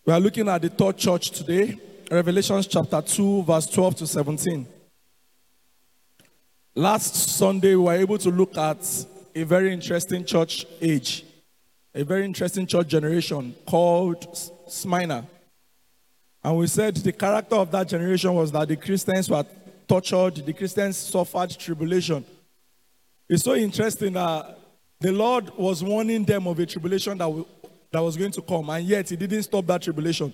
We are looking at the third church today, Revelation chapter 2, verse 12 to 17. Last Sunday, we were able to look at a very interesting church age, a very interesting church generation called Smyrna. And we said the character of that generation was that the Christians were tortured, the Christians suffered tribulation. It's so interesting that the Lord was warning them of a tribulation that was going to come, and yet he didn't stop that tribulation.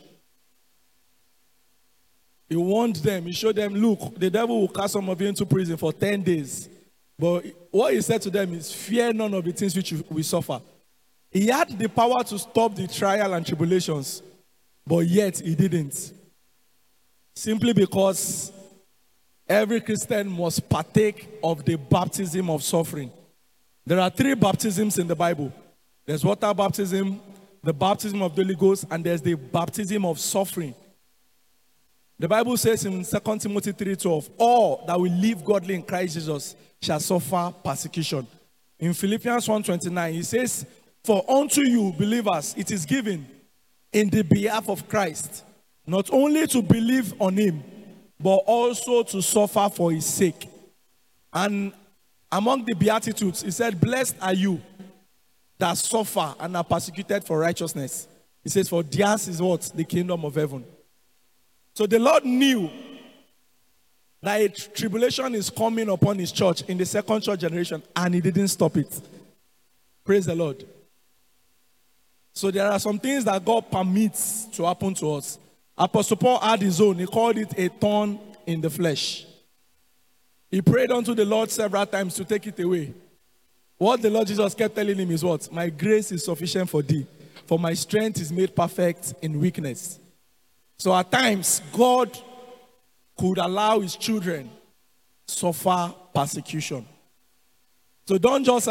He warned them, he showed them, look, the devil will cast some of you into prison for 10 days. But what he said to them is, fear none of the things which we suffer. He had the power to stop the trial and tribulations, but yet he didn't. Simply because every Christian must partake of the baptism of suffering. There are 3 baptisms in the Bible. There's water baptism, the baptism of the Holy Ghost, and there's the baptism of suffering. The Bible says in 2 Timothy 3:12, all that will live godly in Christ Jesus shall suffer persecution. In Philippians 1:29, he says, for unto you, believers, it is given in the behalf of Christ, not only to believe on him, but also to suffer for his sake. And among the Beatitudes, he said, blessed are you that suffer and are persecuted for righteousness. He says, for theirs is what? The kingdom of heaven. So the Lord knew that a tribulation is coming upon his church in the second church generation, and he didn't stop it. Praise the Lord. So there are some things that God permits to happen to us. Apostle Paul had his own. He called it a thorn in the flesh. He prayed unto the Lord several times to take it away. What the Lord Jesus kept telling him is what? My grace is sufficient for thee, for my strength is made perfect in weakness. So at times, God could allow his children suffer persecution. So don't just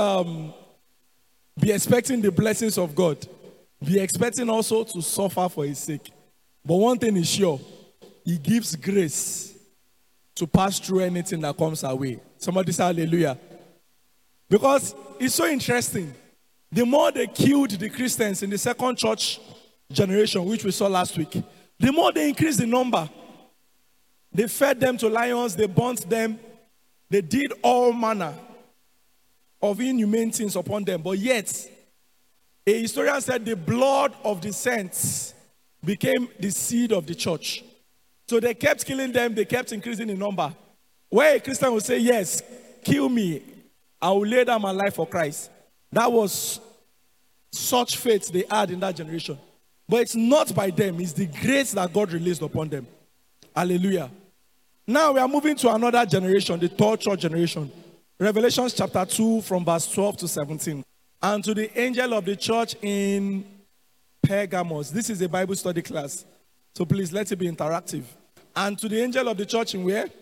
be expecting the blessings of God. Be expecting also to suffer for his sake. But one thing is sure, he gives grace to pass through anything that comes our way. Somebody say hallelujah. Because it's so interesting. The more they killed the Christians in the second church generation, which we saw last week, the more they increased the number. They fed them to lions, they burnt them, they did all manner of inhumane things upon them. But yet, a historian said the blood of the saints became the seed of the church. So they kept killing them, they kept increasing in number. Where a Christian would say, yes, kill me, I will lay down my life for Christ. That was such faith they had in that generation. But it's not by them, it's the grace that God released upon them. Hallelujah. Now we are moving to another generation, the third church generation. Revelation chapter 2 from verse 12 to 17. And to the angel of the church in Pergamos. This is a Bible study class. So please let it be interactive. And to the angel of the church in where?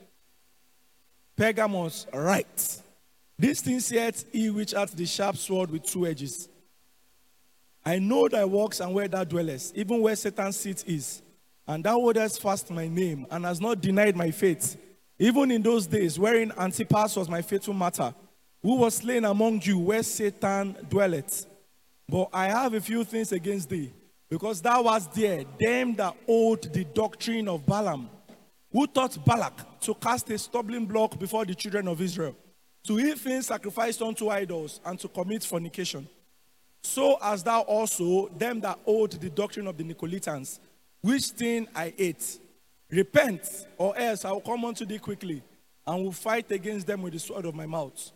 Pergamos, write. This thing saith he which hath the sharp sword with 2 edges. I know thy works and where thou dwellest, even where Satan's seat is. And thou holdest fast my name, and hast not denied my faith. Even in those days, wherein Antipas was my faithful martyr, who was slain among you, where Satan dwelleth. But I have a few things against thee, because thou wast there, them that hold the doctrine of Balaam, who taught Balak to cast a stumbling block before the children of Israel, to eat things sacrificed unto idols, and to commit fornication. So as thou also, them that hold the doctrine of the Nicolaitans, which thing I ate. Repent, or else I will come unto thee quickly, and will fight against them with the sword of my mouth.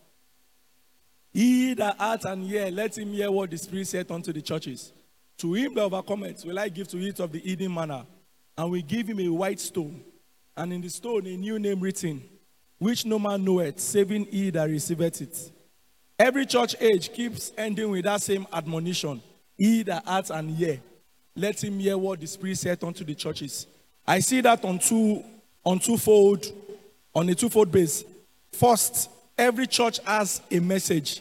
He that hath an ear, let him hear what the Spirit saith unto the churches. To him that overcometh will I give to eat of the hidden manna, and will give him a white stone, and in the stone a new name written, which no man knoweth, saving he that receiveth it. Every church age keeps ending with that same admonition. He that hath an ear, let him hear what the Spirit saith unto the churches. I see that on a twofold base. First, every church has a message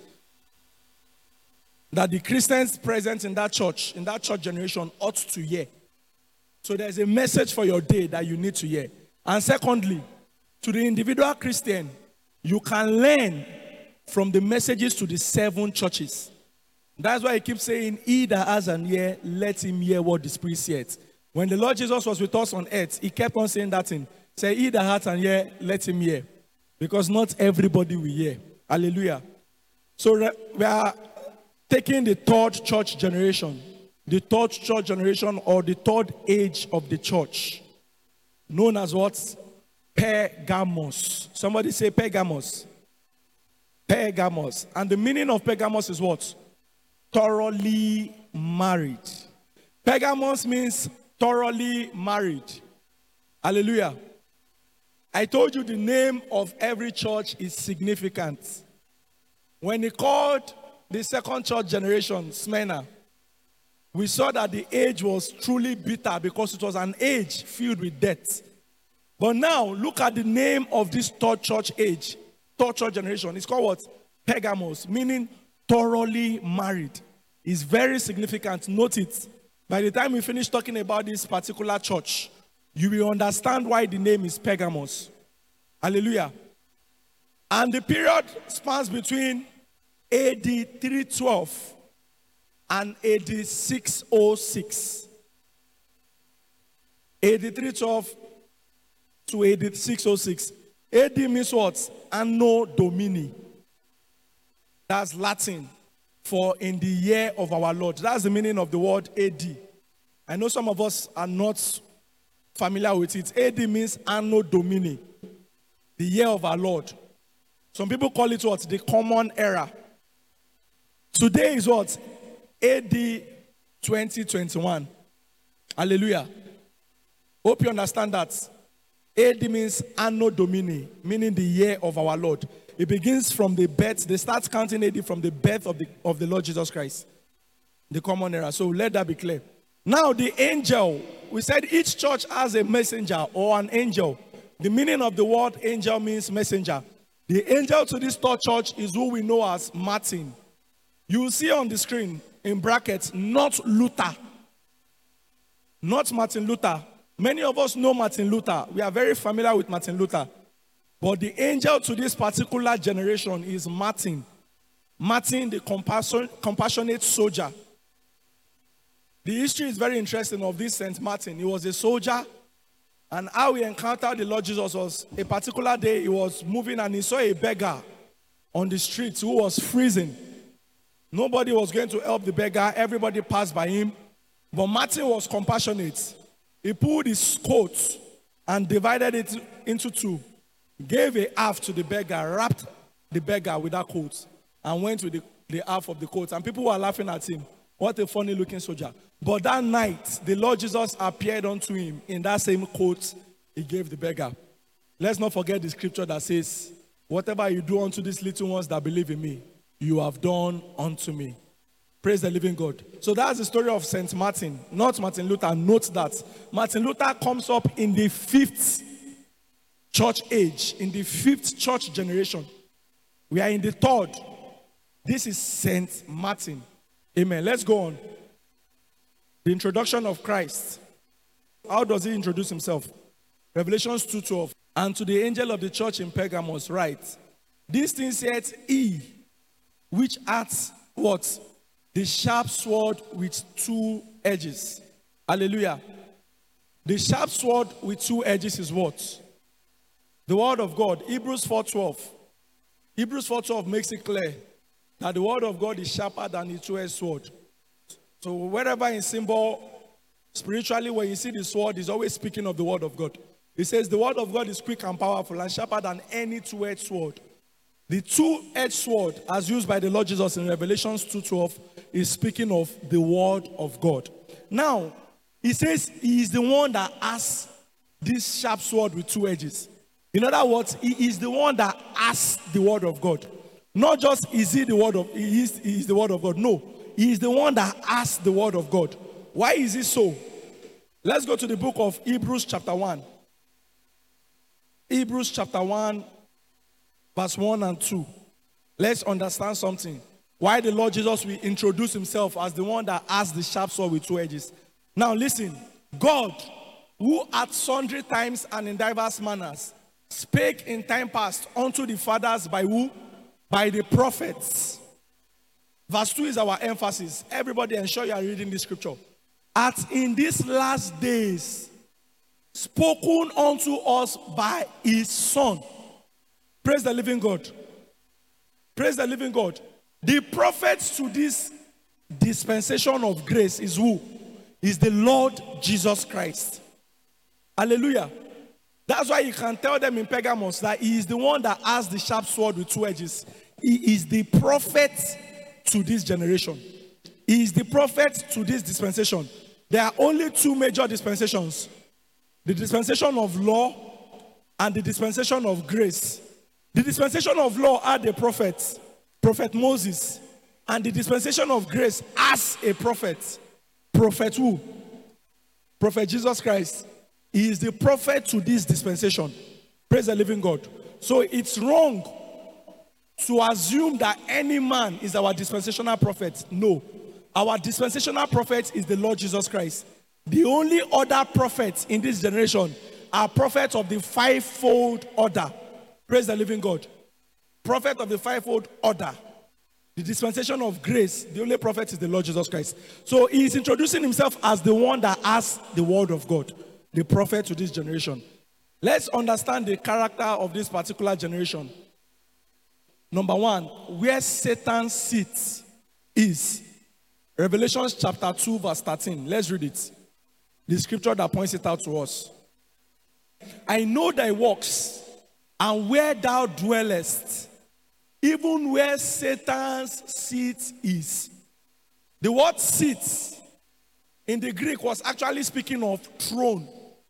that the Christians present in that church generation ought to hear. So there's a message for your day that you need to hear. And secondly, to the individual Christian, you can learn from the messages to the 7 churches. That's why he keeps saying, he that has an ear, let him hear what the Spirit says. When the Lord Jesus was with us on earth, he kept on saying that thing. Say, he that hath an ear, let him hear. Because not everybody will hear. Hallelujah. So we are taking the third church generation. The third church generation, or the third age of the church. Known as what? Pergamos. Somebody say Pergamos. Pergamos. And the meaning of Pergamos is what? Thoroughly married. Pergamos means thoroughly married. Hallelujah. I told you the name of every church is significant. When he called the second church generation Smyrna, we saw that the age was truly bitter because it was an age filled with death. But now, look at the name of this third church age, third church generation. It's called what? Pergamos, meaning thoroughly married. It's very significant. Note it. By the time we finish talking about this particular church, you will understand why the name is Pergamos. Hallelujah. And the period spans between AD 312 and AD 606. AD 312 to AD 606. AD means what? Anno Domini. That's Latin for in the year of our Lord. That's the meaning of the word AD. I know some of us are not familiar with it. AD means Anno Domini, the year of our Lord. Some people call it what? The common era. Today is what? AD 2021. Hallelujah. Hope you understand that. AD means Anno Domini, meaning the year of our Lord. It begins from the birth. They start counting AD from the birth of the Lord Jesus Christ. The common era. So let that be clear. Now the angel. We said each church has a messenger or an angel. The meaning of the word angel means messenger. The angel to this third church is who we know as Martin. You will see on the screen in brackets, not Luther. Not Martin Luther. Many of us know Martin Luther. We are very familiar with Martin Luther. But the angel to this particular generation is Martin. Martin, the compassionate soldier. The history is very interesting of this Saint Martin. He was a soldier. And how he encountered the Lord Jesus was a particular day he was moving and he saw a beggar on the streets who was freezing. Nobody was going to help the beggar. Everybody passed by him. But Martin was compassionate. He pulled his coat and divided it into two. Gave a half to the beggar, wrapped the beggar with that coat, and went with the half of the coat. And people were laughing at him. What a funny looking soldier. But that night, the Lord Jesus appeared unto him in that same coat he gave the beggar. Let's not forget the scripture that says, whatever you do unto these little ones that believe in me, you have done unto me. Praise the living God. So that's the story of Saint Martin, not Martin Luther. Note that Martin Luther comes up in the 5th church age, in the 5th church generation. We are in the 3rd. This is Saint Martin. Amen. Let's go on. The introduction of Christ. How does he introduce himself? Revelations 2:12. And to the angel of the church in Pergamos write, this thing saith he, which hath what? The sharp sword with 2 edges. Hallelujah. The sharp sword with 2 edges is what? The word of God. Hebrews 4:12. Hebrews 4:12 makes it clear that the word of God is sharper than the 2-edged sword. So wherever in symbol, spiritually, when you see the sword, it's always speaking of the word of God. It says the word of God is quick and powerful and sharper than any 2-edged sword. The 2-edged sword, as used by the Lord Jesus in Revelations 2:12, is speaking of the word of God. Now, he says he is the one that has this sharp sword with 2 edges. In other words, he is the one that has the word of God. Not just is he the word of he is the word of God. No, he is the one that has the word of God. Why is it so? Let's go to the book of Hebrews chapter 1. Hebrews chapter 1, verse 1 and 2. Let's understand something. Why the Lord Jesus will introduce himself as the one that has the sharp sword with 2 edges. Now listen. God, who at sundry times and in diverse manners spake in time past unto the fathers by who? By the prophets. Verse 2 is our emphasis. Everybody ensure you are reading this scripture. hath in these last days spoken unto us by his Son. Praise the living God. Praise the living God. The prophets to this dispensation of grace is who? Is the Lord Jesus Christ. Hallelujah. That's why you can tell them in Pergamos that he is the one that has the sharp sword with two edges. He is the prophet to this generation. He is the prophet to this dispensation. There are only two major dispensations. The dispensation of law and the dispensation of grace. The dispensation of law had the prophets, Prophet Moses. And the dispensation of grace as a prophet. Prophet who? Prophet Jesus Christ. He is the prophet to this dispensation. Praise the living God. So it's wrong to assume that any man is our dispensational prophet. No. Our dispensational prophet is the Lord Jesus Christ. The only other prophets in this generation are prophets of the fivefold order. Praise the living God. Prophet of the fivefold order. The dispensation of grace, the only prophet is the Lord Jesus Christ. So he is introducing himself as the one that has the word of God. The prophet to this generation. Let's understand the character of this particular generation. Number one, where Satan's seat is. Revelation chapter 2 verse 13. Let's read it. The scripture that points it out to us. I know thy works, and where thou dwellest, even where Satan's seat is. The word seat in the Greek was actually speaking of throne.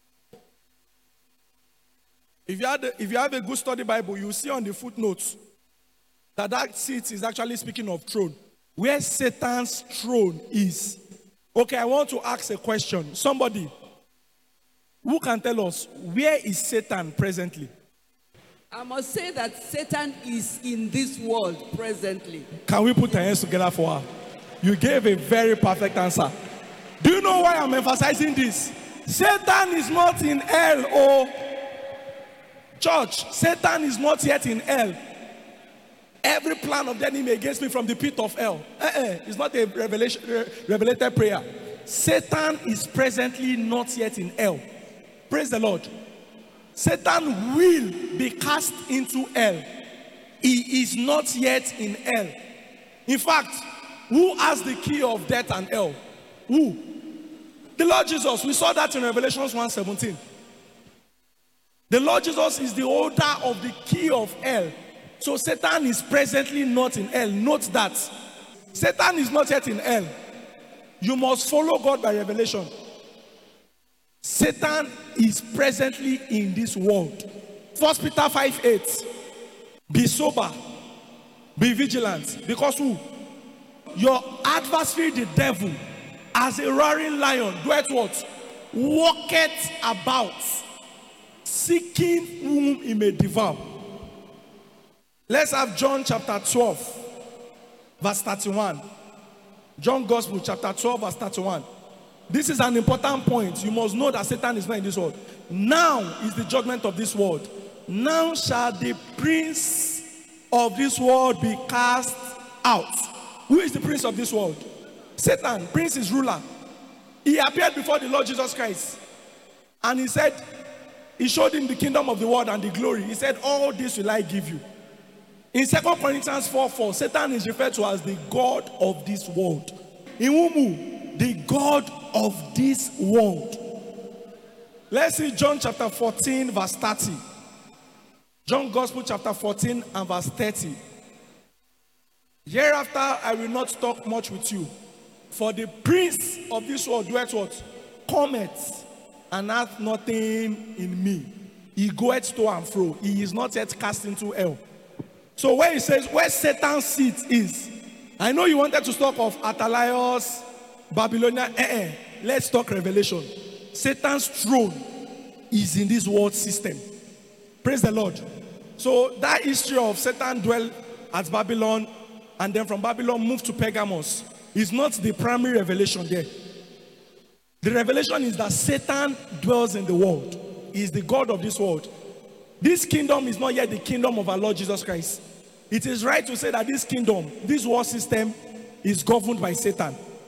If you have a good study Bible, you see on the footnotes that seat is actually speaking of throne. Where Satan's throne is. Okay, I want to ask a question. Somebody who can tell us, where is Satan presently? I must say that Satan is in this world presently. Can we put our hands together for her? You gave a very perfect answer. Do you know why I'm emphasizing this? Satan is not in hell, oh church. Satan is not yet in hell. Every plan of the enemy against me from the pit of hell. It's not a revelated prayer. Satan is presently not yet in hell. Praise the Lord. Satan will be cast into hell. He is not yet in hell. In fact, who has the key of death and hell? Who? The Lord Jesus. We saw that in Revelation 1:17. The Lord Jesus is the holder of the key of hell. So Satan is presently not in hell. Note that. Satan is not yet in hell. You must follow God by revelation. Satan is presently in this world. 1 Peter 5:8. Be sober. Be vigilant. Because who? Your adversary, the devil, as a roaring lion, doeth what? Walketh about, seeking whom he may devour. Let's have John chapter 12, verse 31. John Gospel chapter 12, verse 31. This is an important point. You must know that Satan is not in this world. Now is the judgment of this world. Now shall the prince of this world be cast out. Who is the prince of this world? Satan. Prince is ruler. He appeared before the Lord Jesus Christ. And he said, he showed him the kingdom of the world and the glory. He said, all this will I give you. In 2 Corinthians 4:4, Satan is referred to as the God of this world. In whom? The God of this world. Let's see John chapter 14, verse 30. John Gospel chapter 14 and verse 30. Hereafter I will not talk much with you, for the prince of this world doeth what? Cometh, and hath nothing in me. He goeth to and fro. He is not yet cast into hell. So where he says, where Satan's seat is, I know you wanted to talk of Athalios, Babylonia. Let's talk revelation. Satan's throne is in this world system. Praise the Lord. So that history of Satan dwell at Babylon and then from Babylon moved to Pergamos is not the primary revelation there. The revelation is that Satan dwells in the world. He is the God of this world. This kingdom is not yet the kingdom of our Lord Jesus Christ. It is right to say that this kingdom, this world system, is governed by Satan.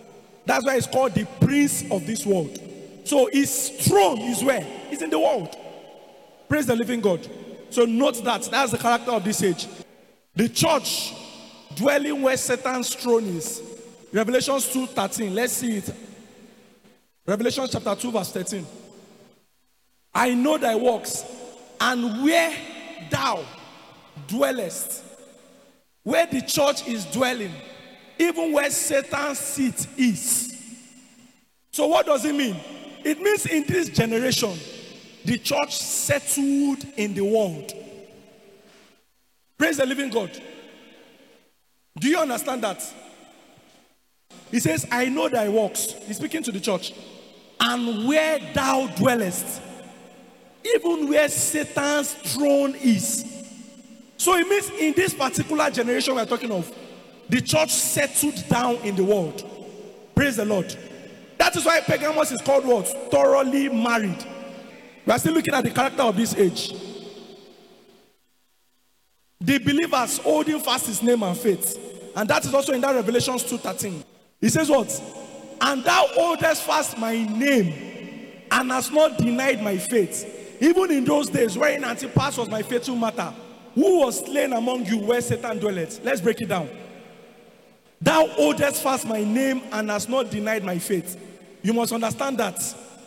That's why it's called the prince of this world. So his throne is where? It's in the world. Praise the living God. So note that. That's the character of this age. The church dwelling where Satan's throne is. Revelation 2:13. Let's see it. Revelation chapter 2 verse 13. I know thy works, and where thou dwellest, where the church is dwelling, even where Satan's seat is. So what does it mean? It means in this generation, the church settled in the world. Praise the living God. Do you understand that? He says, I know thy works. He's speaking to the church. And where thou dwellest, even where Satan's throne is. So it means in this particular generation we're talking of, the church settled down in the world. Praise the Lord. That is why Pergamos is called what? Thoroughly married. We are still looking at the character of this age. The believers holding fast his name and faith. And that is also in that Revelation 2:13. He says what? And thou holdest fast my name and hast not denied my faith. Even in those days wherein Antipas was my faithful martyr, who was slain among you where Satan dwelleth. Let's break it down. Thou holdest fast my name and hast not denied my faith. You must understand that.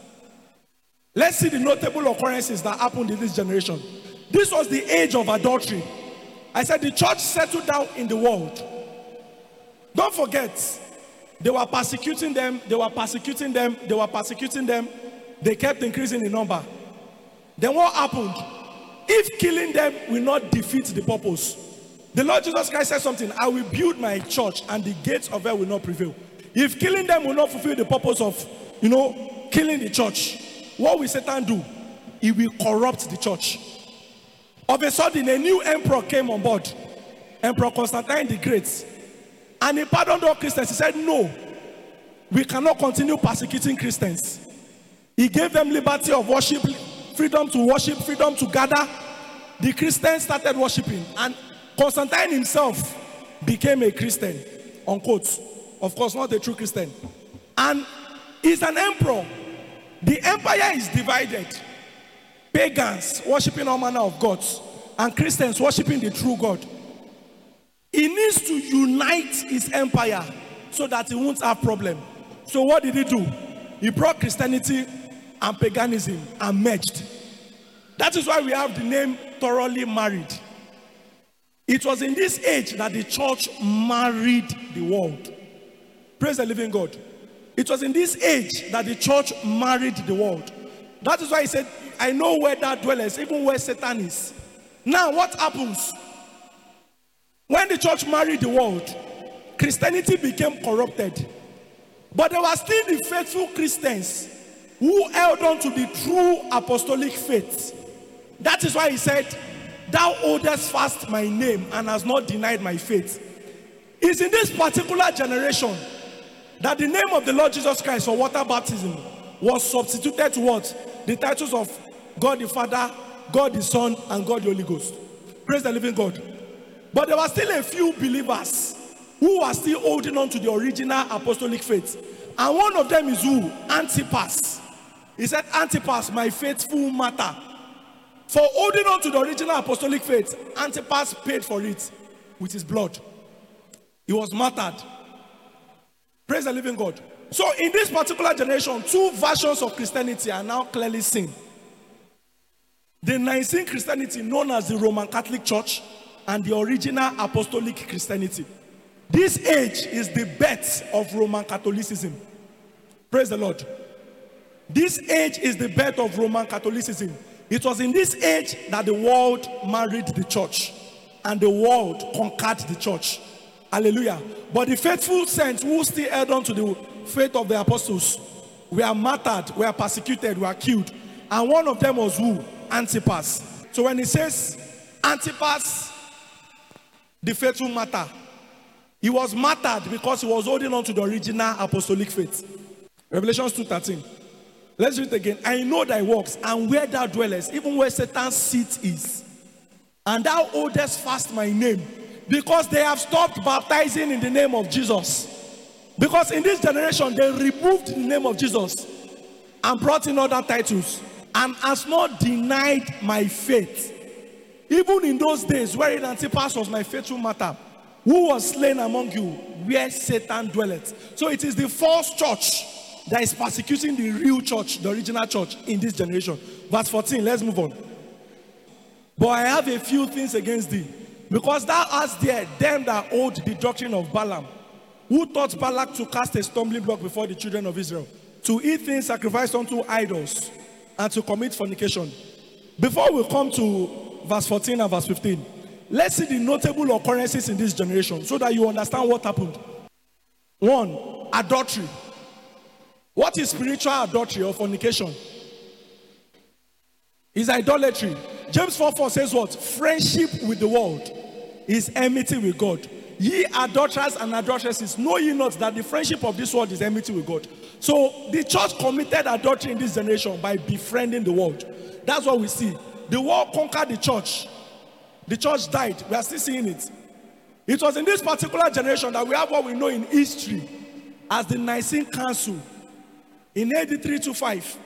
Let's see the notable occurrences that happened in this generation. This was the age of adultery. I said the church settled down in the world. Don't forget, they were persecuting them, they were persecuting them, they were persecuting them. They kept increasing in number. Then what happened? If killing them will not defeat the purpose, the Lord Jesus Christ said something, I will build my church and the gates of hell will not prevail. If killing them will not fulfill the purpose of, killing the church, what will Satan do? He will corrupt the church. Of a sudden, a new emperor came on board, Emperor Constantine the Great. And he pardoned all Christians. He said, no, we cannot continue persecuting Christians. He gave them liberty of worship, freedom to worship, freedom to gather. The Christians started worshiping. And Constantine himself became a Christian, unquote. Of course, not a true Christian. And he's an emperor. The empire is divided. Pagans worshiping all manner of gods, and Christians worshiping the true God. He needs to unite his empire so that he won't have problem. So what did he do? He brought Christianity and paganism and merged. That is why we have the name thoroughly married. It was in this age that the church married the world. Praise the living God. It was in this age that the church married the world. That is why he said, I know where thou dwellest, even where Satan is. Now what happens? When the church married the world, Christianity became corrupted. But there were still the faithful Christians who held on to the true apostolic faith. That is why he said, thou holdest fast my name and hast not denied my faith. It's in this particular generation that the name of the Lord Jesus Christ for water baptism was substituted to what? The titles of God the Father, God the Son, and God the Holy Ghost. Praise the living God. But there were still a few believers who are still holding on to the original apostolic faith. And one of them is who? Antipas. He said, Antipas, my faithful martyr. For holding on to the original apostolic faith, Antipas paid for it with his blood. He was martyred. Praise the living God. So in this particular generation, two versions of Christianity are now clearly seen. The Nicene Christianity, known as the Roman Catholic Church, and the original apostolic Christianity. This age is the birth of Roman Catholicism. Praise the Lord. This age is the birth of Roman Catholicism. It was in this age that the world married the church and the world conquered the church. Hallelujah. But the faithful saints who still held on to the faith of the apostles were martyred, were persecuted, were killed. And one of them was who? Antipas. So when he says Antipas, the faithful martyr, he was martyred because he was holding on to the original apostolic faith. Revelation 2:13. Let's read it again. I know thy works and where thou dwellest, even where Satan's seat is. And thou holdest fast my name, because they have stopped baptizing in the name of Jesus. Because in this generation, they removed the name of Jesus and brought in other titles, and has not denied my faith. Even in those days, wherein Antipas was my faithful martyr, who was slain among you, where Satan dwelleth. So it is the false church that is persecuting the real church, the original church in this generation. Verse 14, let's move on. But I have a few things against thee, because thou hast there them that hold the doctrine of Balaam, who taught Balak to cast a stumbling block before the children of Israel, to eat things sacrificed unto idols, and to commit fornication. Before we come to verse 14 and verse 15, let's see the notable occurrences in this generation so that you understand what happened. 1, adultery. What is spiritual adultery or fornication? Is idolatry. James 4:4 says what? Friendship with the world is enmity with God. Ye adulterers and adulteresses, know ye not that the friendship of this world is enmity with God? So the church committed adultery in this generation by befriending the world. That's what we see. The world conquered the church. The church died. We are still seeing it. It was in this particular generation that we have what we know in history as the Nicene Council in AD 325.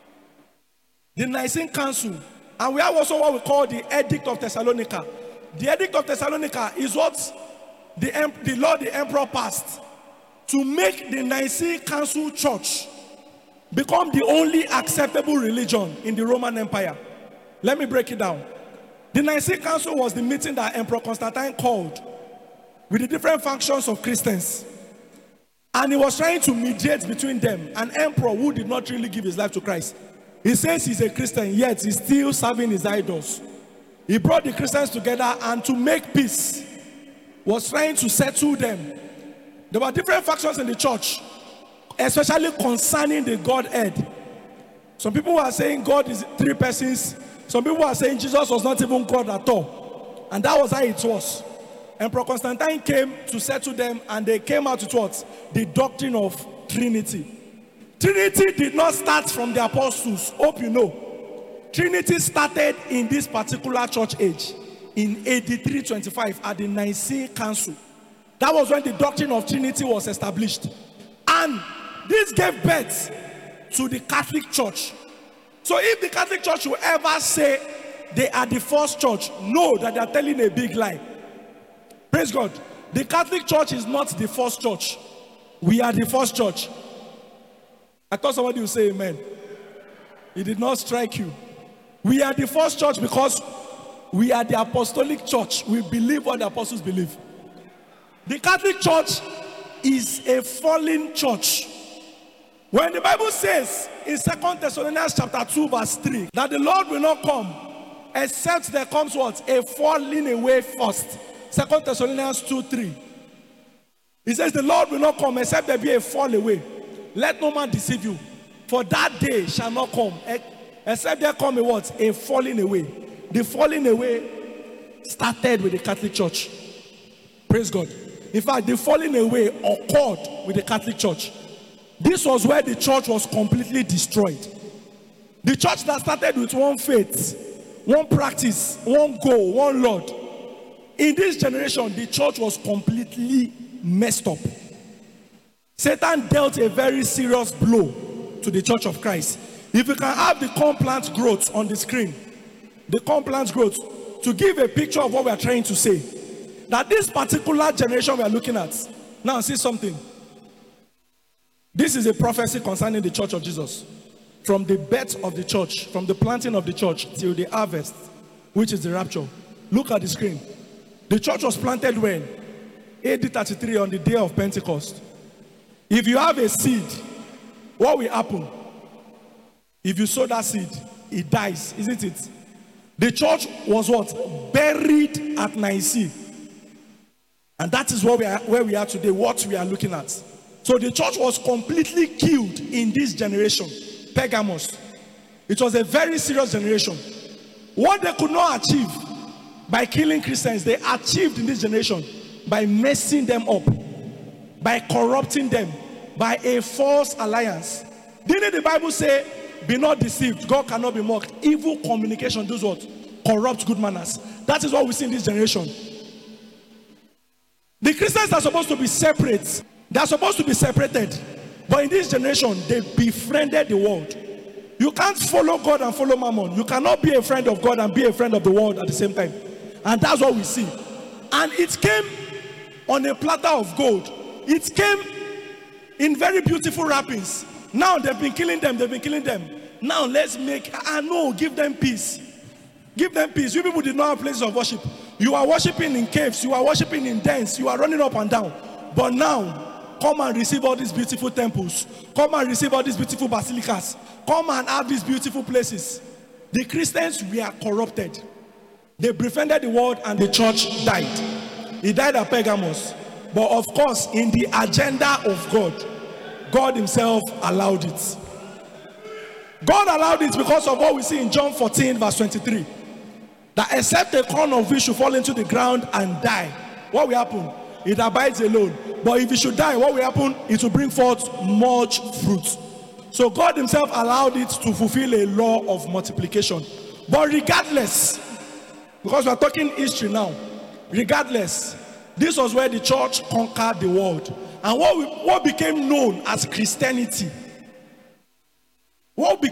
The Nicene Council. And we have also what we call the Edict of Thessalonica. The Edict of Thessalonica is what the Lord the Emperor passed to make the Nicene Council Church become the only acceptable religion in the Roman Empire. Let me break it down. The Nicene Council was the meeting that Emperor Constantine called with the different factions of Christians. And he was trying to mediate between them. An emperor who did not really give his life to Christ. He says he's a Christian, yet he's still serving his idols. He brought the Christians together, and to make peace, was trying to settle them. There were different factions in the church, especially concerning the Godhead. Some people were saying God is 3 persons. Some people were saying Jesus was not even God at all. And that was how it was. Emperor Constantine came to settle them, and they came out with what? The doctrine of Trinity. Trinity did not start from the apostles. Hope you know. Trinity started in this particular church age in AD 325 at the Nicene Council. That was when the doctrine of Trinity was established. And this gave birth to the Catholic Church. So if the Catholic Church will ever say they are the first church, know that they are telling a big lie. Praise God. The Catholic Church is not the first church. We are the first church. I thought somebody would say amen. It did not strike you. We are the first church because we are the apostolic church. We believe what the apostles believe. The Catholic Church is a fallen church. When the Bible says in 2 Thessalonians chapter 2 verse 3 that the Lord will not come except there comes what? A falling away first. 2 Thessalonians 2:3. He says the Lord will not come except there be a fall away. Let no man deceive you, for that day shall not come except there come a what? A falling away. The falling away started with the Catholic Church. Praise God. In fact, the falling away occurred with the Catholic Church. This was where the church was completely destroyed. The church that started with one faith, one practice, one goal, one Lord. In this generation, the church was completely messed up. Satan dealt a very serious blow to the church of Christ. If you can have the corn plant growth on the screen, the corn plant growth, to give a picture of what we are trying to say. That this particular generation we are looking at, now see something. This is a prophecy concerning the church of Jesus. From the birth of the church, from the planting of the church till the harvest, which is the rapture. Look at the screen. The church was planted when? AD 33 on the day of Pentecost. If you have a seed, what will happen? If you sow that seed, it dies, isn't it? The church was what? Buried at Nicaea. And that is where we are today, what we are looking at. So the church was completely killed in this generation, Pergamos. It was a very serious generation. What they could not achieve by killing Christians, they achieved in this generation by messing them up, by corrupting them, by a false alliance. Didn't the Bible say, be not deceived, God cannot be mocked. Evil communication does what? Corrupt good manners. That is what we see in this generation. The Christians are supposed to be separate. They're supposed to be separated. But in this generation, they befriended the world. You can't follow God and follow Mammon. You cannot be a friend of God and be a friend of the world at the same time. And that's what we see. And it came on a platter of gold. It came in very beautiful wrappings. Now they've been killing them. Now let's make, give them peace. Give them peace. You people did not have places of worship. You are worshiping in caves. You are worshiping in dens. You are running up and down. But now, come and receive all these beautiful temples. Come and receive all these beautiful basilicas. Come and have these beautiful places. The Christians were corrupted. They befriended the world and the church died. It died at Pergamos. But of course, in the agenda of God, God himself allowed it. God allowed it because of what we see in John 14 verse 23. That except a corn of wheat should fall into the ground and die, what will happen? It abides alone. But if it should die, what will happen? It will bring forth much fruit. So God himself allowed it to fulfill a law of multiplication. But regardless, because we are talking history now, regardless, this was where the church conquered the world. And what became known as Christianity, was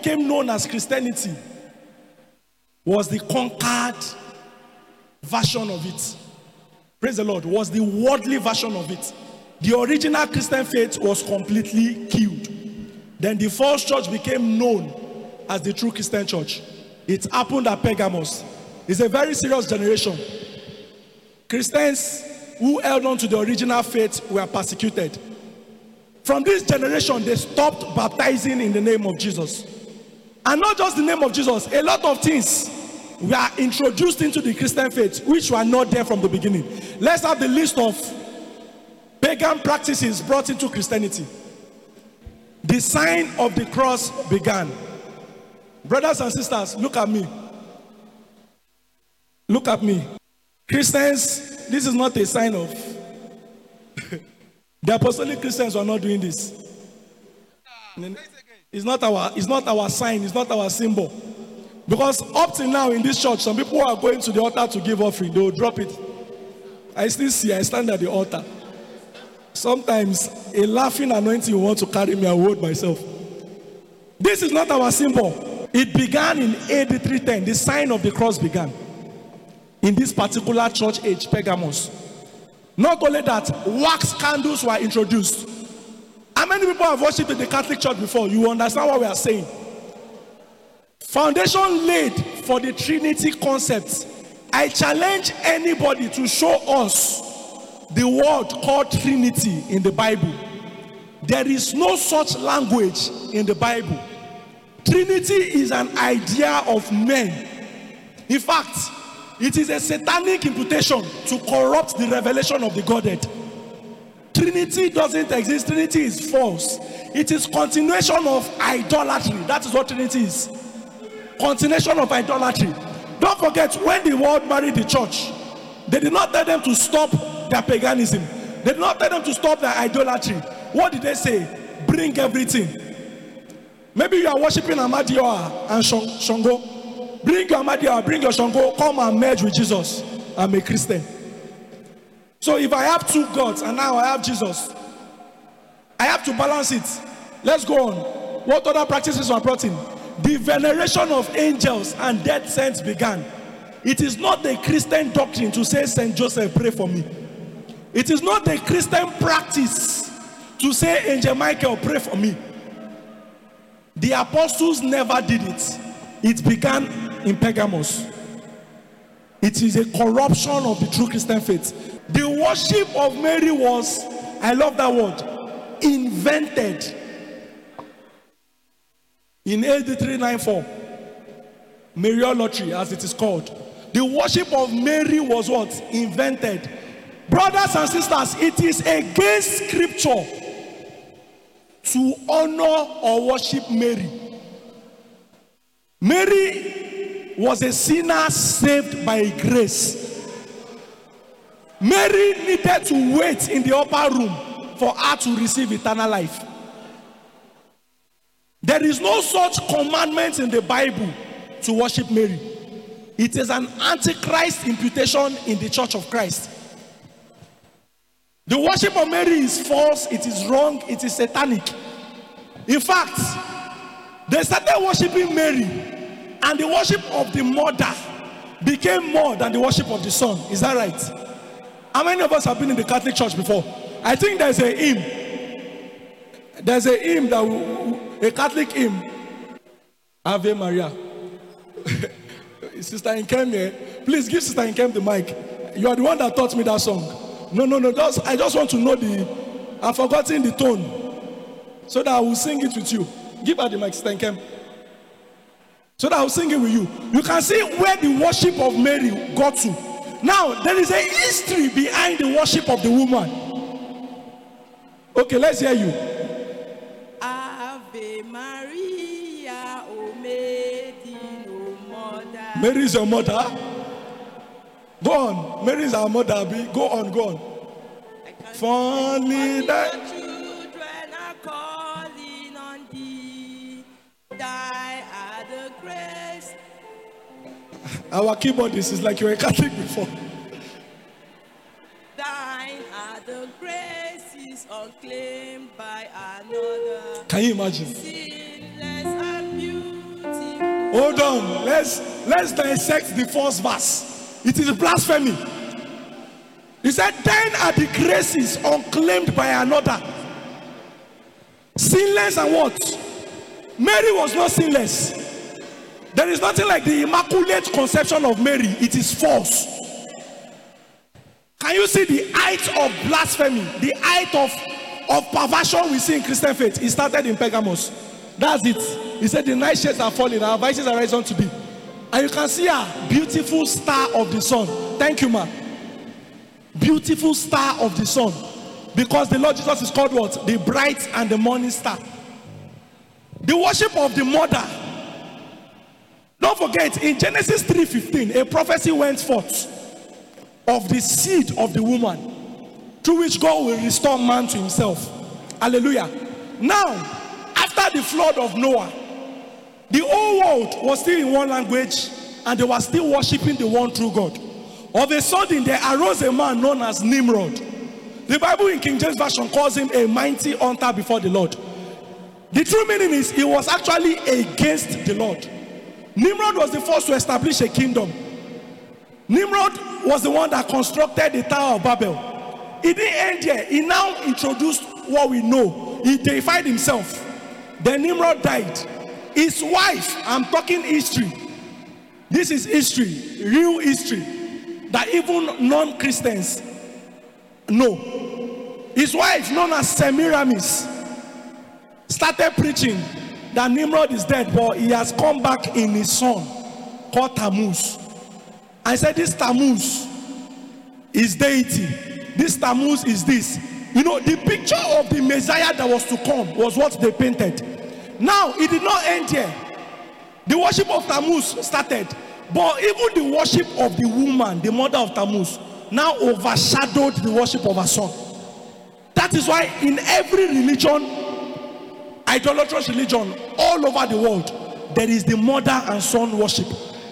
the conquered version of it. Praise the Lord. Was the worldly version of it. The original Christian faith was completely killed. Then the false church became known as the true Christian church. It happened at Pergamos. It's a very serious generation. Christians who held on to the original faith were persecuted. From this generation, they stopped baptizing in the name of Jesus. And not just the name of Jesus, a lot of things were introduced into the Christian faith which were not there from the beginning. Let's have the list of pagan practices brought into Christianity. The sign of the cross began. Brothers and sisters, look at me. Look at me. Christians, this is not a sign of the apostolic Christians were not doing this. It's not our sign, it's not our symbol. Because up till now in this church, some people are going to the altar to give offering, they will drop it. I still see, I stand at the altar. Sometimes a laughing anointing will want to carry me, I will hold myself. This is not our symbol. It began in AD 310. The sign of the cross began in this particular church age, Pergamos. Not only that, wax candles were introduced. How many people have worshipped in the Catholic Church before? You understand what we are saying? Foundation laid for the Trinity concept. I challenge anybody to show us the word called Trinity in the Bible. There is no such language in the Bible. Trinity is an idea of men. In fact, it is a satanic imputation to corrupt the revelation of the Godhead. Trinity doesn't exist. Trinity is false. It is continuation of idolatry. That is what Trinity is. Continuation of idolatry. Don't forget, when the world married the church, they did not tell them to stop their paganism. They did not tell them to stop their idolatry. What did they say? Bring everything. Maybe you are worshiping Amadioha and Shango. Bring your Amadioha, bring your Shango, come and merge with Jesus. I'm a Christian. So if I have two gods and now I have Jesus, I have to balance it. Let's go on. What other practices were brought in? The veneration of angels and dead saints began. It is not the Christian doctrine to say, Saint Joseph, pray for me. It is not the Christian practice to say, Angel Michael, pray for me. The apostles never did it. It began in Pergamos. It is a corruption of the true Christian faith. The worship of Mary was, I love that word, invented in AD 394. Mariolatry, as it is called. The worship of Mary was what? Invented. Brothers and sisters, it is against scripture to honor or worship Mary. Mary was a sinner saved by grace. Mary needed to wait in the upper room for her to receive eternal life. There is no such commandment in the Bible to worship Mary. It is an antichrist imputation in the Church of Christ. The worship of Mary is false, it is wrong, it is satanic. In fact, they started worshiping Mary, and the worship of the mother became more than the worship of the son. Is that right? How many of us have been in the Catholic Church before? I think there's a hymn. There's a hymn a Catholic hymn. Ave Maria. Sister Nkem here. Please give Sister Nkem the mic. You are the one that taught me that song. No. I just want to know I've forgotten the tone, so that I will sing it with you. Give her the mic, Sister Nkem. So that I will sing it with you. You can see where the worship of Mary got to. Now, there is a history behind the worship of the woman. Okay, let's hear you. Ave Maria, O Maiden, O Mother. Mary is your mother. Go on. Mary is our mother. Go on. Fondly that children are calling on thee. Thy are the grace. Our keyboardist is like you're a Catholic before. Thine are the graces unclaimed by another. Can you imagine? Sinless and beautiful. Hold on. Let's dissect the first verse. It is blasphemy. He said, thine are the graces unclaimed by another. Sinless and what? Mary was not sinless. There is nothing like the immaculate conception of Mary. It is false. Can you see the height of blasphemy, the height of perversion we see in Christian faith? It started in Pergamos. That's it. He said the night shades are falling, our vices are rising to be. And you can see a beautiful star of the sun. Thank you, ma. Beautiful star of the sun. Because the Lord Jesus is called what? The bright and the morning star. The worship of the mother. Don't forget, in Genesis 3:15, a prophecy went forth of the seed of the woman, through which God will restore man to himself. Hallelujah. Now, after the flood of Noah, the whole world was still in one language, and they were still worshiping the one true God. Of a sudden, there arose a man known as Nimrod. The Bible in King James Version calls him a mighty hunter before the Lord. The true meaning is he was actually against the Lord. Nimrod was the first to establish a kingdom. Nimrod was the one that constructed the Tower of Babel. He didn't end here. He now introduced what we know. He deified himself. Then Nimrod died. His wife, I'm talking history. This is history, real history, that even non-Christians know. His wife, known as Semiramis, started preaching that Nimrod is dead, but he has come back in his son called Tammuz. I said this Tammuz is deity. This Tammuz is this. You know, the picture of the Messiah that was to come was what they painted. Now, it did not end here. The worship of Tammuz started, but even the worship of the woman, the mother of Tammuz, now overshadowed the worship of her son. That is why in every religion, idolatrous religion all over the world, there is the mother and son worship.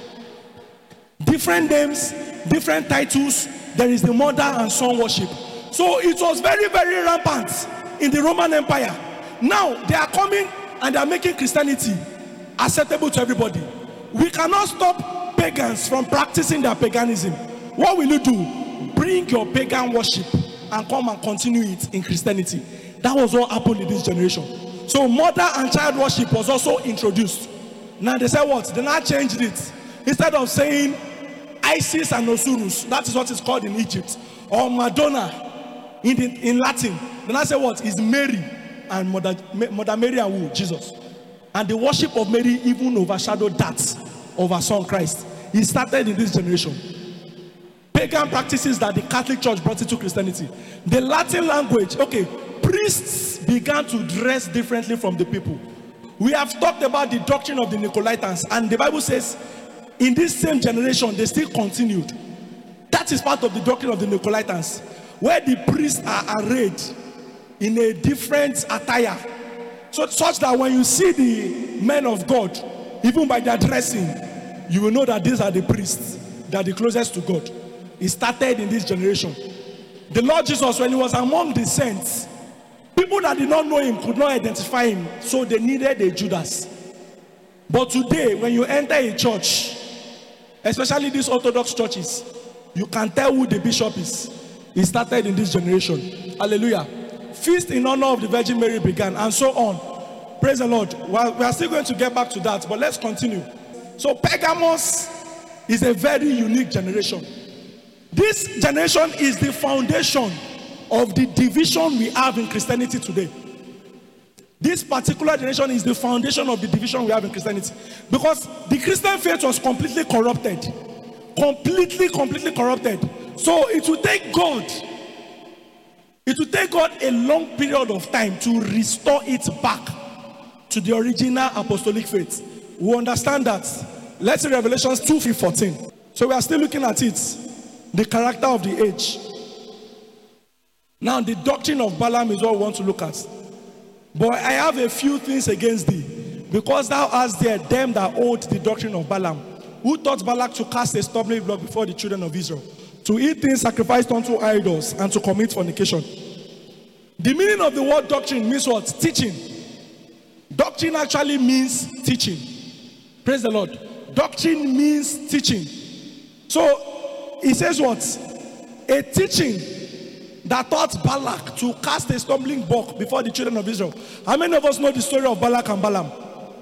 Different names, different titles, there is the mother and son worship. So it was very, very rampant in the Roman Empire. Now they are coming and they are making Christianity acceptable to everybody. We cannot stop pagans from practicing their paganism. What will you do? Bring your pagan worship and come and continue it in Christianity. That was what happened in this generation. So mother and child worship was also introduced. Now they say what? They now changed it. Instead of saying Isis and Osiris, that is what is called in Egypt, or Madonna in Latin, they now say what? Is Mary and Mother Mary and who? Jesus. And the worship of Mary even overshadowed that of her son Christ. It started in this generation. Pagan practices that the Catholic Church brought into Christianity. The Latin language, okay, priests began to dress differently from the people. We have talked about the doctrine of the Nicolaitans, and the Bible says in this same generation they still continued. That is part of the doctrine of the Nicolaitans, where the priests are arrayed in a different attire, so such that when you see the men of God, even by their dressing, you will know that these are the priests that are the closest to God. It started in this generation. The Lord Jesus, when he was among the saints, people that did not know him could not identify him, so they needed a Judas. But today, when you enter a church, especially these Orthodox churches, you can tell who the bishop is. He started in this generation. Hallelujah. Feast in honor of the Virgin Mary began, and so on. Praise the Lord. Well, we are still going to get back to that, but let's continue. So Pergamos is a very unique generation. This generation is the foundation of the division we have in Christianity today. This particular generation is the foundation of the division we have in Christianity. Because the Christian faith was completely corrupted. Completely corrupted. So it will take God a long period of time to restore it back to the original apostolic faith. We understand that. Let's see Revelations 2:14. So we are still looking at it. The character of the age. Now the doctrine of Balaam is what we want to look at. But I have a few things against thee, because thou hast there them that hold the doctrine of Balaam, who taught Balak to cast a stumbling block before the children of Israel, to eat things sacrificed unto idols, and to commit fornication. The meaning of the word doctrine means what? Teaching. Doctrine actually means teaching. Praise the Lord. Doctrine means teaching. So it says what? A teaching that taught Balak to cast a stumbling block before the children of Israel. How many of us know the story of Balak and Balaam?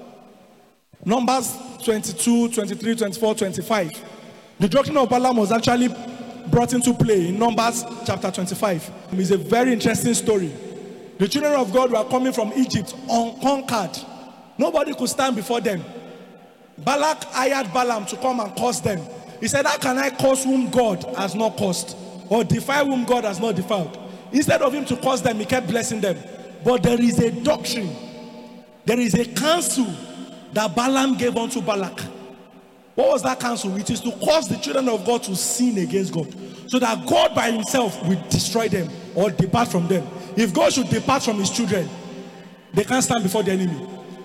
Numbers 22, 23, 24, 25. The doctrine of Balaam was actually brought into play in Numbers chapter 25. It's a very interesting story. The children of God were coming from Egypt unconquered. Nobody could stand before them. Balak hired Balaam to come and curse them. He said, how can I curse whom God has not cursed, or defile whom God has not defiled? Instead of him to curse them, he kept blessing them. But there is a doctrine, there is a counsel that Balaam gave unto Balak. What was that counsel? It is to cause the children of God to sin against God, so that God by himself will destroy them or depart from them. If God should depart from his children, they can't stand before the enemy.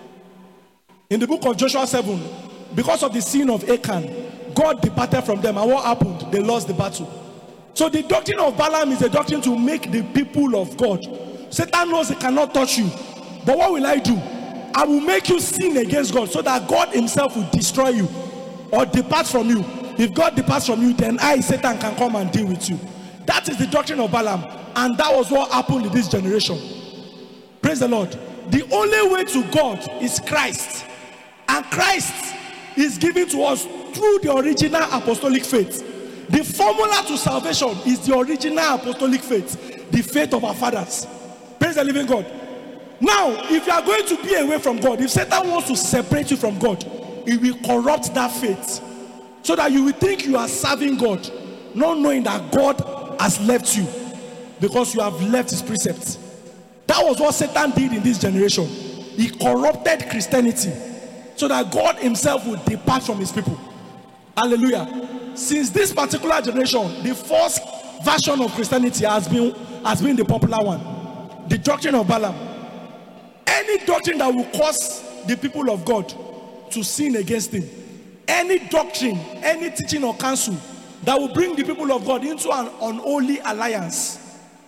In the book of Joshua 7, because of the sin of Achan, God departed from them, and what happened? They lost the battle. So the doctrine of Balaam is a doctrine to make the people of God. Satan knows he cannot touch you, but what will I do? I will make you sin against God, so that God himself will destroy you or depart from you. If God departs from you, then I, Satan, can come and deal with you. That is the doctrine of Balaam, and that was what happened in this generation. Praise the Lord. The only way to God is Christ, and Christ is given to us through the original apostolic faith. The formula to salvation is the original apostolic faith, the faith of our fathers. Praise the living God. Now, if you are going to be away from God, if Satan wants to separate you from God, he will corrupt that faith, so that you will think you are serving God, not knowing that God has left you because you have left his precepts. That was what Satan did in this generation. He corrupted Christianity, so that God himself would depart from his people. Hallelujah. Since this particular generation, the first version of Christianity has been the popular one, the doctrine of Balaam. Any doctrine that will cause the people of God to sin against him, any doctrine, any teaching or counsel that will bring the people of God into an unholy alliance.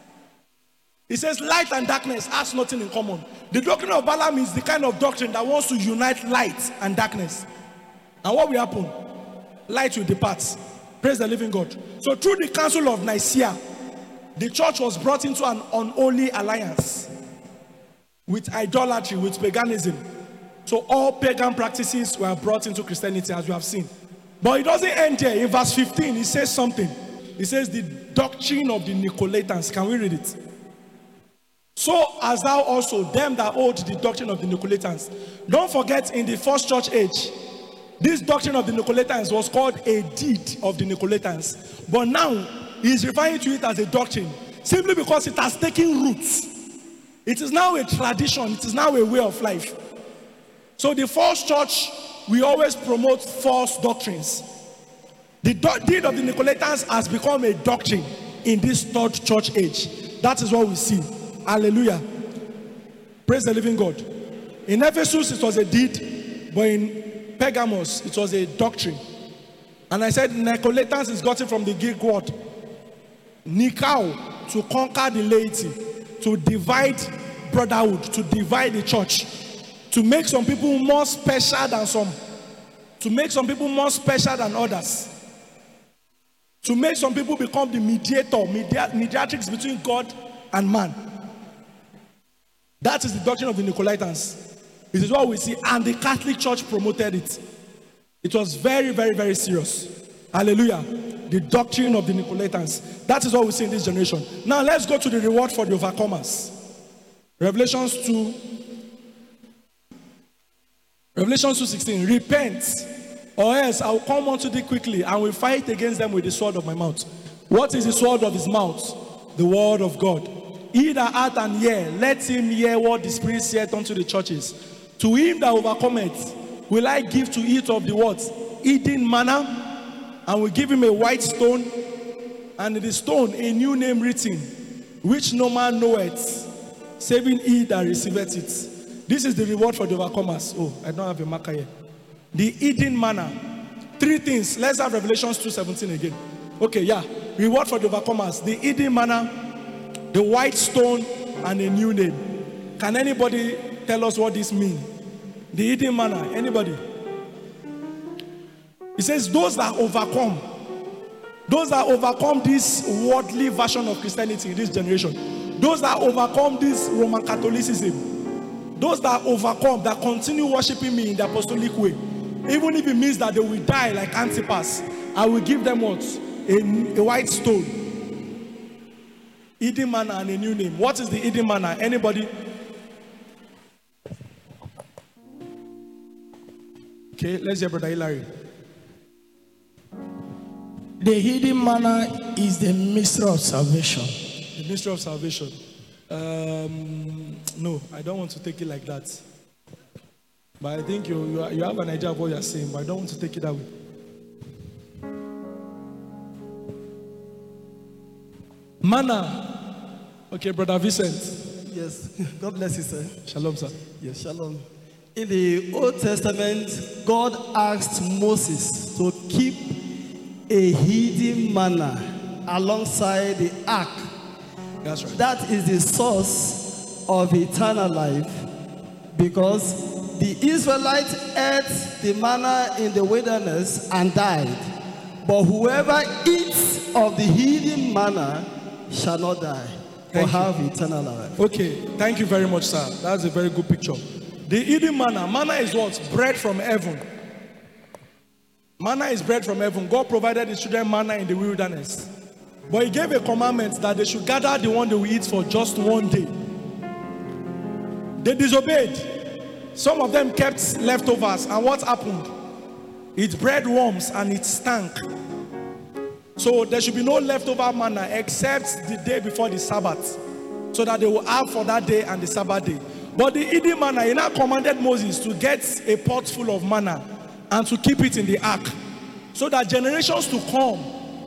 It says light and darkness has nothing in common. The doctrine of Balaam is the kind of doctrine that wants to unite light and darkness. And what will happen? Light will depart. Praise the living God. So through the Council of Nicaea, the church was brought into an unholy alliance with idolatry, with paganism. So all pagan practices were brought into Christianity, as we have seen. But it doesn't end here. In verse 15, it says something. It says the doctrine of the Nicolaitans. Can we read it? So as thou also, them that hold the doctrine of the Nicolaitans. Don't forget, in the first church age, this doctrine of the Nicolaitans was called a deed of the Nicolaitans. But now, he is referring to it as a doctrine, simply because it has taken roots. It is now a tradition. It is now a way of life. So the first church, we always promote false doctrines. The deed of the Nicolaitans has become a doctrine in this third church age. That is what we see. Hallelujah. Praise the living God. In Ephesus, it was a deed, but in Pergamos, it was a doctrine. And I said Nicolaitans is gotten from the Greek word Nikao, to conquer the laity, to divide brotherhood, to divide the church, to make some people more special than some, to make some people more special than others, to make some people become the mediatrix between God and man. That is the doctrine of the Nicolaitans. This is what we see, and the Catholic Church promoted it. It was very, very, very serious. Hallelujah. The doctrine of the Nicolaitans. That is what we see in this generation. Now let's go to the reward for the overcomers. Revelations 2:16. Repent, or else I will come unto thee quickly, and will fight against them with the sword of my mouth. What is the sword of his mouth? The word of God. He that hath an ear, let him hear what the Spirit saith unto the churches. To him that overcometh, will I give to eat of the what? Hidden manna, and will give him a white stone, and in the stone a new name written, which no man knoweth, saving he that receiveth it. This is the reward for the overcomers. Oh, I don't have a marker here. The hidden manna. 3 things. Let's have Revelations 2:17 again. Okay, yeah. Reward for the overcomers. The hidden manna, the white stone, and a new name. Can anybody tell us what this means? The hidden manna. Anybody? It says those that overcome this worldly version of Christianity in this generation, those that overcome this Roman Catholicism, those that overcome, that continue worshiping me in the apostolic way, even if it means that they will die like Antipas, I will give them what? A white stone, hidden manna, and a new name. What is the hidden manna? Anybody? Okay, let's hear Brother Hilary. The hidden manna is the mystery of salvation. The mystery of salvation. No, I don't want to take it like that. But I think you have an idea of what you're saying, but I don't want to take it that way. Manna. Okay, Brother Vincent. Yes, God bless you, sir. Shalom, sir. Yes, shalom. In the Old Testament, God asked Moses to keep a hidden manna alongside the ark. That's right. That is the source of eternal life, because the Israelites ate the manna in the wilderness and died. But whoever eats of the hidden manna shall not die, but have eternal life. Okay, thank you very much, sir. That's a very good picture. The hidden manna. Manna is what? Bread from heaven. Manna is bread from heaven. God provided his children manna in the wilderness. But he gave a commandment that they should gather the one they will eat for just one day. They disobeyed. Some of them kept leftovers. And what happened? It bred worms and it stank. So there should be no leftover manna except the day before the Sabbath, so that they will have for that day and the Sabbath day. But the hidden manna, he now commanded Moses to get a pot full of manna and to keep it in the ark, so that generations to come,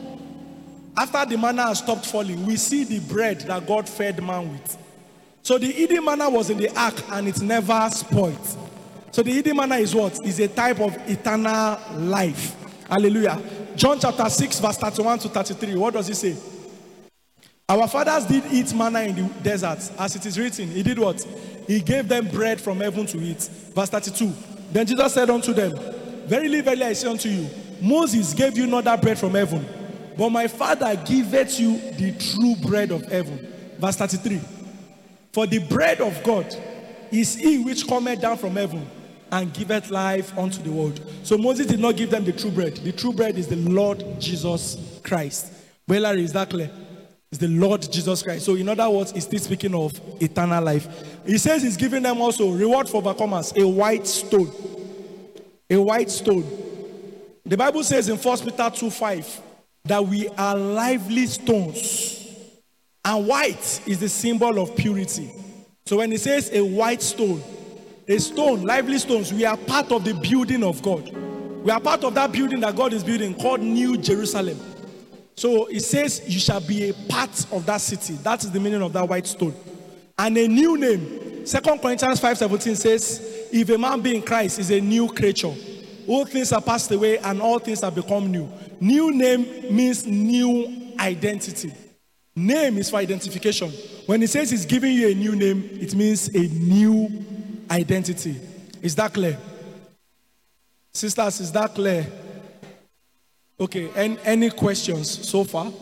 after the manna has stopped falling, we see the bread that God fed man with. So the hidden manna was in the ark and it never spoiled. So the hidden manna is what? Is a type of eternal life. Hallelujah. John chapter 6 verse 31 to 33. What does it say? Our fathers did eat manna in the desert, as it is written. He did what? He gave them bread from heaven to eat. Verse 32. Then Jesus said unto them, Verily, verily, I say unto you, Moses gave you not that bread from heaven, but my Father giveth you the true bread of heaven. Verse 33. For the bread of God is he which cometh down from heaven and giveth life unto the world. So Moses did not give them the true bread. The true bread is the Lord Jesus Christ. Larry, is that clear? It's the Lord Jesus Christ. So in other words, he's still speaking of eternal life. He says he's giving them also reward for overcomers, a white stone. A white stone. The Bible says in 1 Peter 2:5 that we are lively stones. And white is the symbol of purity. So when it says a white stone, a stone, lively stones, we are part of the building of God. We are part of that building that God is building called New Jerusalem. So it says you shall be a part of that city. That is the meaning of that white stone. And a new name. 2 Corinthians 5:17 says, if a man be in Christ, is a new creature. All things are passed away and all things have become new. New name means new identity. Name is for identification. When he says he's giving you a new name, it means a new identity. Is that clear? Sisters, is that clear? Okay, any questions so far?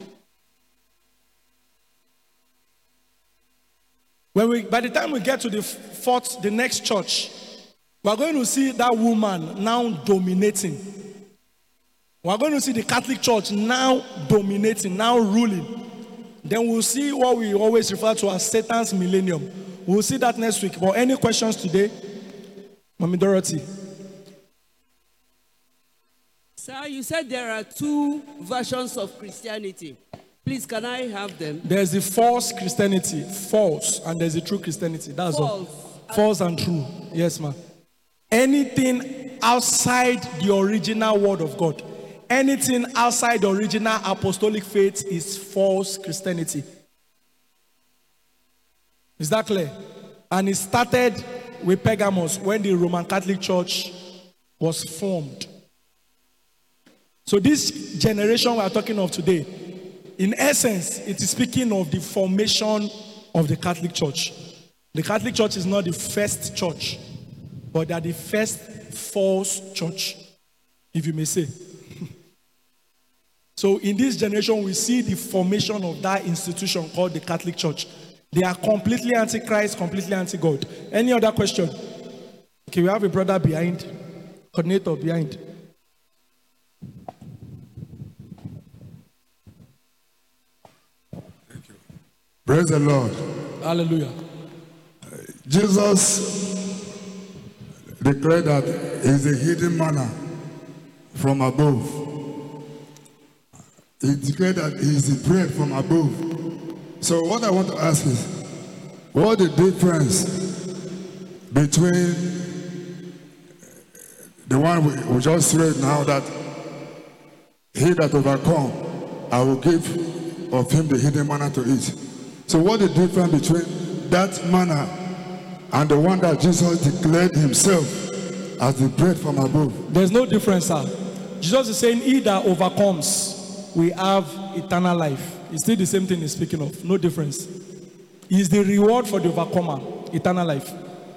By the time we get to the next church, we're going to see that woman now dominating. We're going to see the Catholic Church now dominating, now ruling. Then we'll see what we always refer to as Satan's millennium. We'll see that next week. But any questions today? Mommy Dorothy. Sir, you said there are two versions of Christianity. Please, can I have them? There's the false Christianity, false, and there's the true Christianity. That's False. all. False and true. Yes, ma'am. Anything outside the original word of God, anything outside the original apostolic faith is false Christianity. Is that clear? And it started with Pergamos when the Roman Catholic Church was formed. So this generation we are talking of today, in essence, it is speaking of the formation of the Catholic Church. The Catholic Church is not the first church, but they are the first false church, if you may say. So in this generation, we see the formation of that institution called the Catholic Church. They are completely anti-Christ, completely anti-God. Any other question? Okay, we have a brother behind, coordinator behind. Praise the Lord. Hallelujah. Jesus declared that he is a hidden manna from above. He declared that he is the bread from above. So what I want to ask is, what the difference between the one we just read now, that he that overcome, I will give of him the hidden manna to eat. So what the difference between that manna and the one that Jesus declared himself as the bread from above? There's no difference, sir. Jesus is saying, he that overcomes, we have eternal life. It's still the same thing he's speaking of. No difference. It's the reward for the overcomer, eternal life.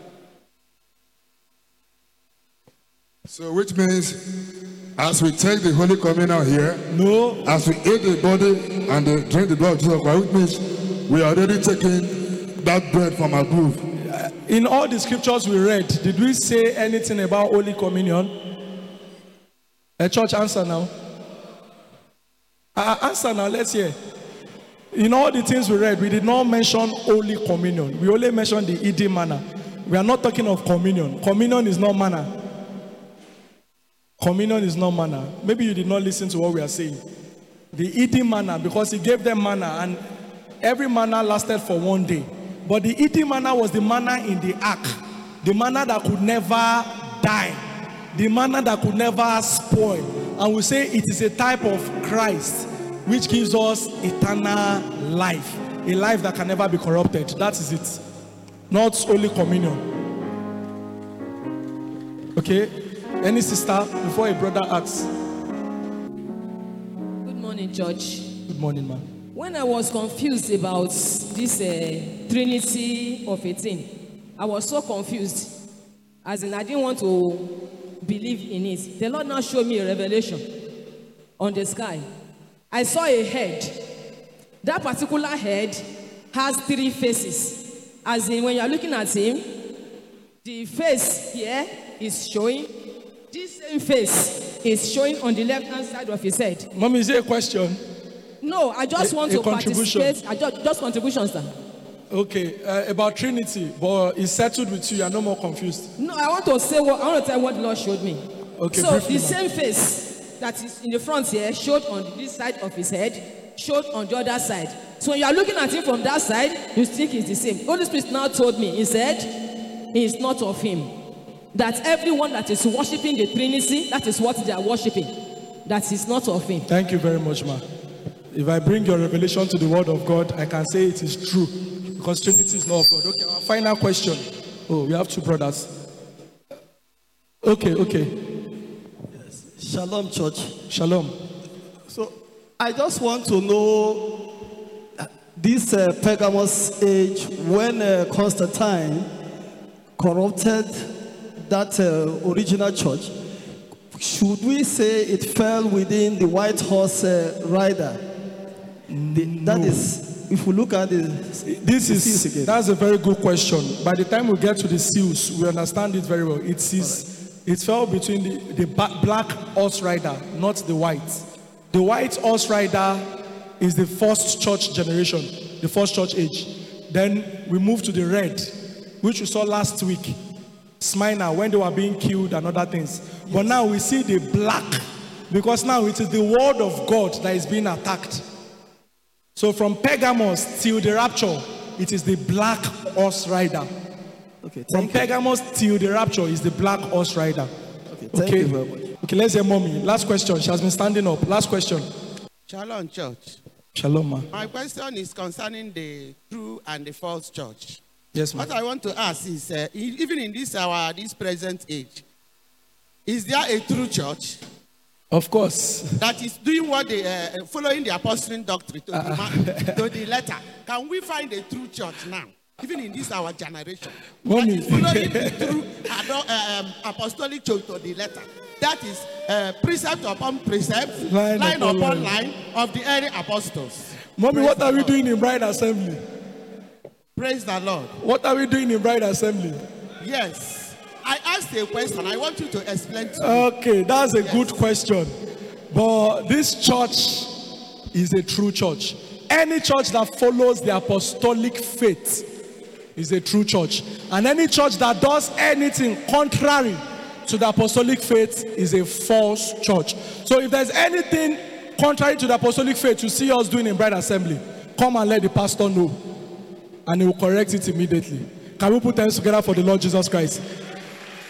So which means, as we take the Holy Communion here, No, as we eat the body and drink the blood of Jesus Christ, which means we are already taking that bread from above. in all the scriptures we read, did we say anything about Holy Communion? A church, answer now. Answer now, let's hear. In all the things we read, we did not mention Holy Communion. We only mentioned the eating manna. We are not talking of communion. Communion is not manna. Communion is not manna. Maybe you did not listen to what we are saying. The eating manna, because he gave them manna, and every manna lasted for 1 day. But the eating manna was the manna in the ark, the manna that could never die, the manna that could never spoil. And we say it is a type of Christ, which gives us eternal life, a life that can never be corrupted. That is it. Not Holy Communion. Okay? Any sister, before a brother asks? Good morning, Church. Good morning, ma'am. When I was confused about this Trinity of a thing, I was so confused, as in I didn't want to believe in it. The Lord now showed me a revelation on the sky. I saw a head. That particular head has 3 faces. As in, when you are looking at him, the face here is showing. This same face is showing on the left-hand side of his head. Mommy, is it a question? No, I just want to contribution. participate. Just contributions, sir. Okay, about Trinity, but it's settled with you. You're no more confused. No, I want to tell what the Lord showed me. Okay, so briefly, the ma'am. same face that is in the front here showed on this side of his head, showed on the other side. So when you are looking at him from that side, you think it's the same. Holy Spirit now told me, he said, he is not of him. That everyone that is worshiping the Trinity, that is what they are worshiping. That is not of him. Thank you very much, ma. If I bring your revelation to the word of God, I can say it is true. Because Trinity is not of God. Okay, our final question. Oh, we have 2 brothers. Okay. Shalom, church. Shalom. So I just want to know this Pergamos age, when Constantine corrupted that original church, should we say it fell within the white horse rider? That is, if we look at that's a very good question. By the time we get to the seals, we understand it very well. It fell between the black horse rider, not the white. The white horse rider is the first church generation, the first church age. Then we move to the red, which we saw last week, Smyrna, when they were being killed and other things. Yes. But now we see the black, because now it is the word of God that is being attacked. So from Pergamos till the rapture, it is the black horse rider. Okay, from Pergamos till the rapture is the black horse rider. Okay, thank you very much. Okay, let's hear mommy. Last question. She has been standing up. Last question. Shalom, church. Shalom, ma. My question is concerning the true and the false church. Yes, ma. What I want to ask is, even in this present age, is there a true church? Of course. That is doing what they following the apostolic doctrine to the letter. Can we find a true church now, even in this our generation? Mommy. That is following the true apostolic church to the letter. That is precept upon precept, line upon line of the early apostles. Mommy, what are we doing in Bride Assembly? Praise the Lord. What are we doing in Bride Assembly? Yes. I asked a question. I want you to explain to me. Okay, that's a good question. But this church is a true church. Any church that follows the apostolic faith is a true church. And any church that does anything contrary to the apostolic faith is a false church. So if there's anything contrary to the apostolic faith you see us doing in Bride Assembly, come and let the pastor know. And he will correct it immediately. Can we put hands together for the Lord Jesus Christ?